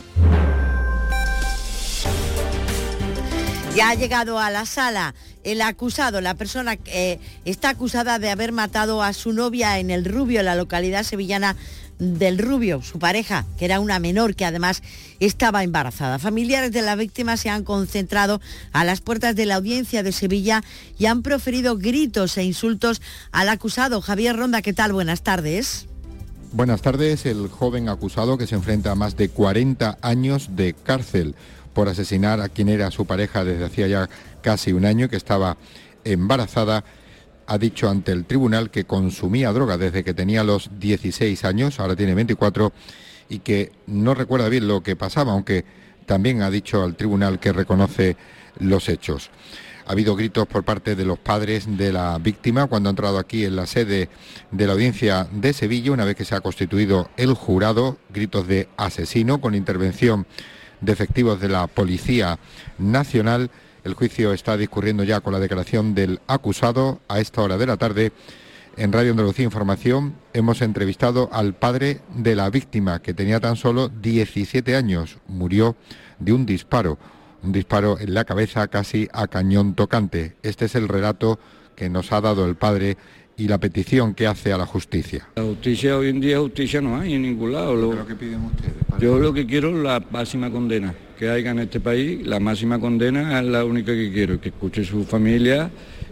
Ya ha llegado a la sala el acusado, la persona que eh, está acusada de haber matado a su novia en El Rubio, en la localidad sevillana del Rubio, su pareja, que era una menor que además estaba embarazada. Familiares de la víctima se han concentrado a las puertas de la audiencia de Sevilla y han proferido gritos e insultos al acusado. Javier Ronda, ¿qué tal? Buenas tardes. Buenas tardes. El joven acusado, que se enfrenta a más de cuarenta años de cárcel por asesinar a quien era su pareja desde hacía ya casi un año, que estaba embarazada, ha dicho ante el tribunal que consumía droga desde que tenía los dieciséis años, ahora tiene veinticuatro, y que no recuerda bien lo que pasaba, aunque también ha dicho al tribunal que reconoce los hechos. Ha habido gritos por parte de los padres de la víctima cuando ha entrado aquí en la sede de la audiencia de Sevilla, una vez que se ha constituido el jurado, gritos de asesino con intervención de efectivos de la Policía Nacional. El juicio está discurriendo ya con la declaración del acusado. A esta hora de la tarde, en Radio Andalucía Información, hemos entrevistado al padre de la víctima, que tenía tan solo diecisiete años. Murió de un disparo, un disparo en la cabeza casi a cañón tocante. Este es el relato que nos ha dado el padre y la petición que hace a la justicia. La justicia hoy en día, justicia no hay en ningún lado. Lo, ¿Pero qué piden ustedes, padre? Yo lo que quiero es la máxima condena que haya en este país. La máxima condena es la única que quiero, que escuche su familia,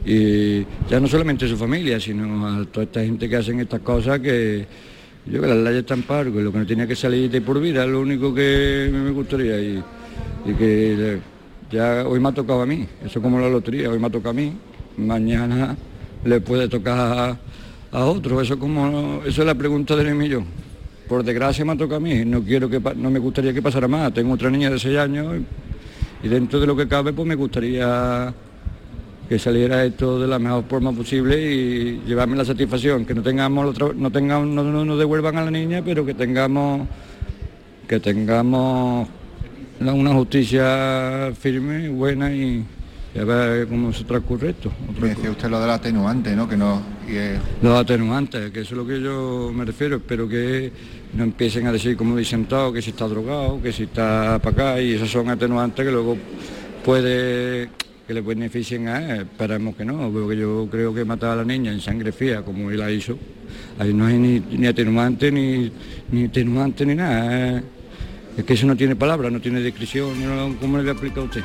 y ya no solamente su familia, sino a toda esta gente que hacen estas cosas, que yo que las leyes están pago, y lo que no tenía que salir de por vida es lo único que me gustaría, y, y que ya hoy me ha tocado a mí, eso como la lotería, hoy me ha tocado a mí, mañana le puede tocar a, a otro, eso como eso es la pregunta del millón. Por desgracia me ha tocado a mí, no quiero que no me gustaría que pasara más. Tengo otra niña de seis años y, y dentro de lo que cabe pues me gustaría que saliera esto de la mejor forma posible y llevarme la satisfacción, que no tengamos otra, no tengamos no, no, no devuelvan a la niña, pero que tengamos que tengamos una justicia firme, buena y, y a ver cómo se transcurre esto. Me decía usted lo del atenuante, ¿no? Que no y, eh... Los atenuantes, que eso es lo que yo me refiero, espero que no empiecen a decir como dicen todos, que si está drogado, que si está para acá, y esos son atenuantes que luego puede que le beneficien a él. Esperemos que no, porque yo creo que matar a la niña en sangre fría, como él la hizo, ahí no hay ni, ni atenuante, ni, ni atenuante, ni nada. ¿eh? Es que eso no tiene palabra, no tiene descripción, no, ¿cómo le explica a usted?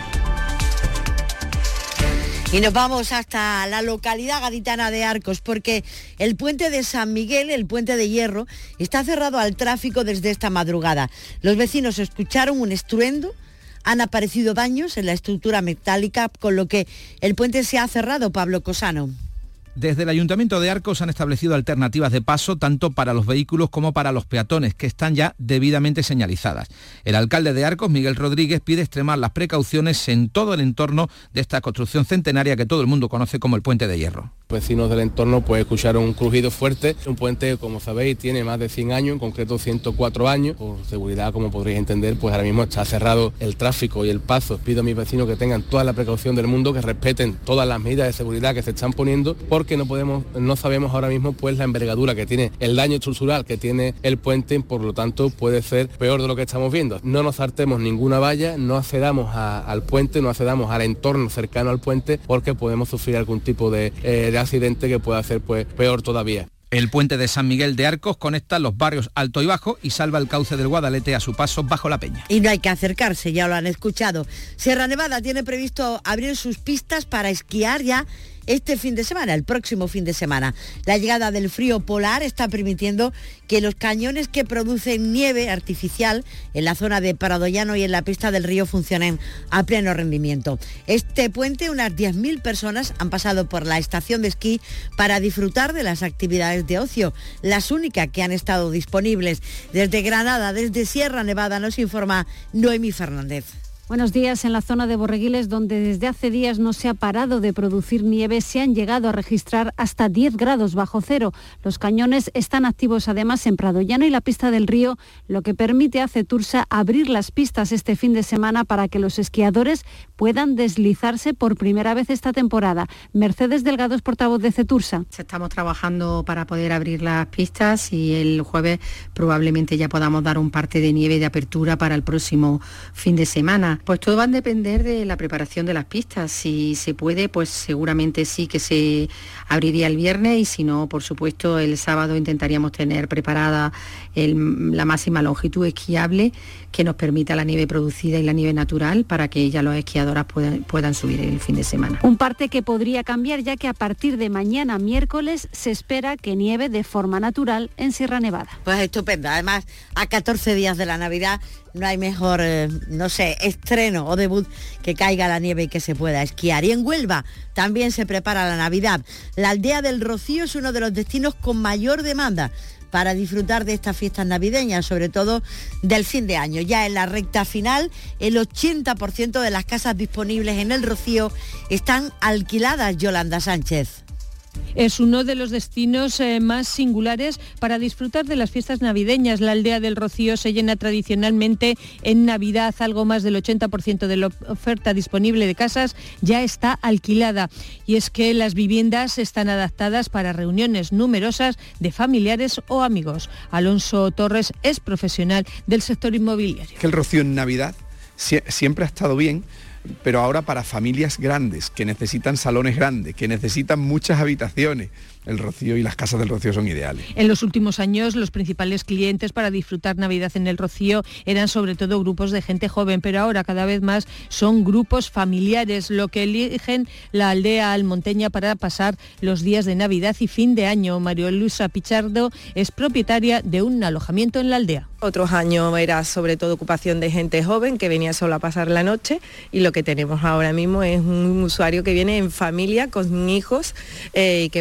Y nos vamos hasta la localidad gaditana de Arcos, porque el puente de San Miguel, el puente de hierro, está cerrado al tráfico desde esta madrugada. Los vecinos escucharon un estruendo, han aparecido daños en la estructura metálica, con lo que el puente se ha cerrado. Pablo Cosano. Desde el Ayuntamiento de Arcos han establecido alternativas de paso tanto para los vehículos como para los peatones, que están ya debidamente señalizadas. El alcalde de Arcos, Miguel Rodríguez, pide extremar las precauciones en todo el entorno de esta construcción centenaria que todo el mundo conoce como el Puente de Hierro. Vecinos del entorno pues escucharon un crujido fuerte. Un puente, como sabéis, tiene más de cien años, en concreto ciento cuatro años. Por seguridad, como podréis entender, pues ahora mismo está cerrado el tráfico y el paso. Pido a mis vecinos que tengan toda la precaución del mundo, que respeten todas las medidas de seguridad que se están poniendo, porque no podemos, no sabemos ahora mismo pues la envergadura que tiene, el daño estructural que tiene el puente, por lo tanto puede ser peor de lo que estamos viendo. No nos saltemos ninguna valla, no accedamos a, al puente, no accedamos al entorno cercano al puente, porque podemos sufrir algún tipo de, eh, de accidente que pueda ser pues peor todavía. El puente de San Miguel de Arcos conecta los barrios Alto y Bajo y salva el cauce del Guadalete a su paso bajo la peña. Y no hay que acercarse, ya lo han escuchado. Sierra Nevada tiene previsto abrir sus pistas para esquiar ya este fin de semana, el próximo fin de semana. La llegada del frío polar está permitiendo que los cañones que producen nieve artificial en la zona de Pradollano y en la pista del río funcionen a pleno rendimiento. Este puente, unas diez mil personas han pasado por la estación de esquí para disfrutar de las actividades de ocio, las únicas que han estado disponibles. Desde Granada, desde Sierra Nevada, nos informa Noemí Fernández. Buenos días. En la zona de Borreguiles, donde desde hace días no se ha parado de producir nieve, se han llegado a registrar hasta diez grados bajo cero. Los cañones están activos además en Pradollano y la pista del río, lo que permite a Cetursa abrir las pistas este fin de semana para que los esquiadores puedan deslizarse por primera vez esta temporada. Mercedes Delgado es portavoz de Cetursa. Estamos trabajando para poder abrir las pistas y el jueves probablemente ya podamos dar un parte de nieve de apertura para el próximo fin de semana. Pues todo va a depender de la preparación de las pistas. Si se puede, pues seguramente sí que se abriría el viernes, y si no, por supuesto, el sábado intentaríamos tener preparada el, la máxima longitud esquiable que nos permita la nieve producida y la nieve natural para que ya los esquiadoras puedan, puedan subir el fin de semana. Un parte que podría cambiar, ya que a partir de mañana miércoles se espera que nieve de forma natural en Sierra Nevada. Pues estupendo. Además, a catorce días de la Navidad no hay mejor, eh, no sé, estreno o debut que caiga la nieve y que se pueda esquiar. Y en Huelva también se prepara la Navidad. La aldea del Rocío es uno de los destinos con mayor demanda para disfrutar de estas fiestas navideñas, sobre todo del fin de año. Ya en la recta final, el ochenta por ciento de las casas disponibles en el Rocío están alquiladas. Yolanda Sánchez. Es uno de los destinos eh, más singulares para disfrutar de las fiestas navideñas. La aldea del Rocío se llena tradicionalmente en Navidad. Algo más del ochenta por ciento de la oferta disponible de casas ya está alquilada. Y es que las viviendas están adaptadas para reuniones numerosas de familiares o amigos. Alonso Torres es profesional del sector inmobiliario. Que el Rocío en Navidad sie- siempre ha estado bien, pero ahora para familias grandes, que necesitan salones grandes, que necesitan muchas habitaciones, el Rocío y las casas del Rocío son ideales. En los últimos años, los principales clientes para disfrutar Navidad en el Rocío eran sobre todo grupos de gente joven, pero ahora cada vez más son grupos familiares, lo que eligen la aldea almonteña para pasar los días de Navidad y fin de año. María Luisa Pichardo es propietaria de un alojamiento en la aldea. Otros años era sobre todo ocupación de gente joven que venía solo a pasar la noche, y lo que tenemos ahora mismo es un usuario que viene en familia con hijos y eh, que buscan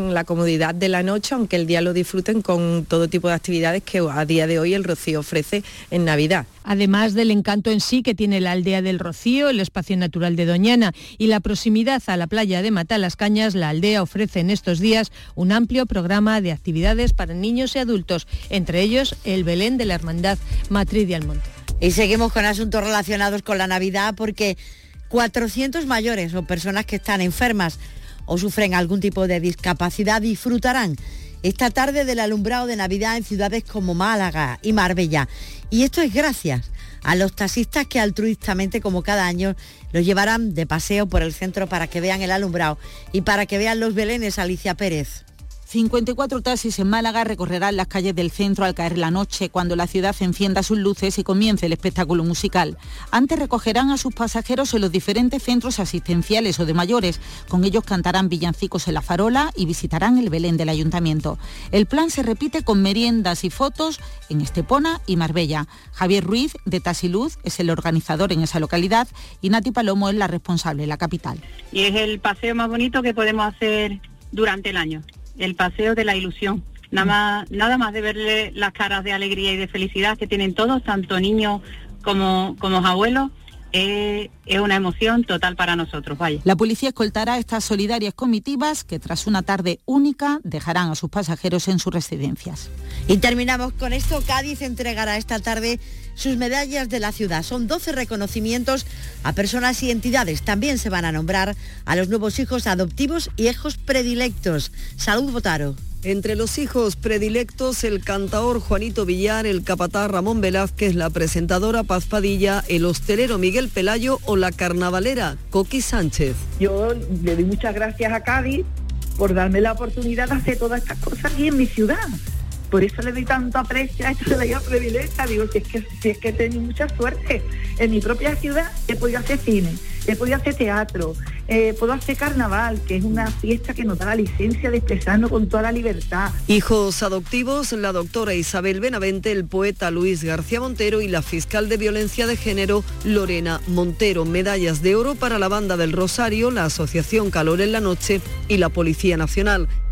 en la comodidad de la noche, aunque el día lo disfruten con todo tipo de actividades que a día de hoy el Rocío ofrece en Navidad. Además del encanto en sí que tiene la aldea del Rocío, el espacio natural de Doñana y la proximidad a la playa de Matalascañas, la aldea ofrece en estos días un amplio programa de actividades para niños y adultos, entre ellos el Belén de la Hermandad Matriz de Almonte. Y seguimos con asuntos relacionados con la Navidad porque cuatrocientos mayores o personas que están enfermas o sufren algún tipo de discapacidad disfrutarán esta tarde del alumbrado de Navidad en ciudades como Málaga y Marbella. Y esto es gracias a los taxistas que altruistamente, como cada año, los llevarán de paseo por el centro para que vean el alumbrado y para que vean los belenes. Alicia Pérez. cincuenta y cuatro taxis en Málaga recorrerán las calles del centro al caer la noche, cuando la ciudad encienda sus luces y comience el espectáculo musical. Antes recogerán a sus pasajeros en los diferentes centros asistenciales o de mayores. Con ellos cantarán villancicos en la farola y visitarán el Belén del Ayuntamiento. El plan se repite con meriendas y fotos en Estepona y Marbella. Javier Ruiz, de Taxiluz, es el organizador en esa localidad y Nati Palomo es la responsable en la capital. Y es el paseo más bonito que podemos hacer durante el año. El paseo de la ilusión, nada más, nada más de verle las caras de alegría y de felicidad que tienen todos, tanto niños como, como abuelos, eh, es una emoción total para nosotros. Vaya. La policía escoltará estas solidarias comitivas que tras una tarde única dejarán a sus pasajeros en sus residencias. Y terminamos con esto. Cádiz entregará esta tarde sus medallas de la ciudad. Son doce reconocimientos a personas y entidades. También se van a nombrar a los nuevos hijos adoptivos y hijos predilectos. Salud, Botaro. Entre los hijos predilectos, el cantaor Juanito Villar, el capataz Ramón Velázquez, la presentadora Paz Padilla, el hostelero Miguel Pelayo o la carnavalera Coqui Sánchez. Yo le doy muchas gracias a Cádiz por darme la oportunidad de hacer todas estas cosas aquí en mi ciudad. Por eso le doy tanto aprecio a esta medalla predilecta. Digo, si es que si es que he tenido mucha suerte. En mi propia ciudad he podido hacer cine, he podido hacer teatro, eh, puedo hacer carnaval, que es una fiesta que nos da la licencia de expresarnos con toda la libertad. Hijos adoptivos, la doctora Isabel Benavente, el poeta Luis García Montero y la fiscal de violencia de género Lorena Montero. Medallas de oro para la Banda del Rosario, la Asociación Calor en la Noche y la Policía Nacional.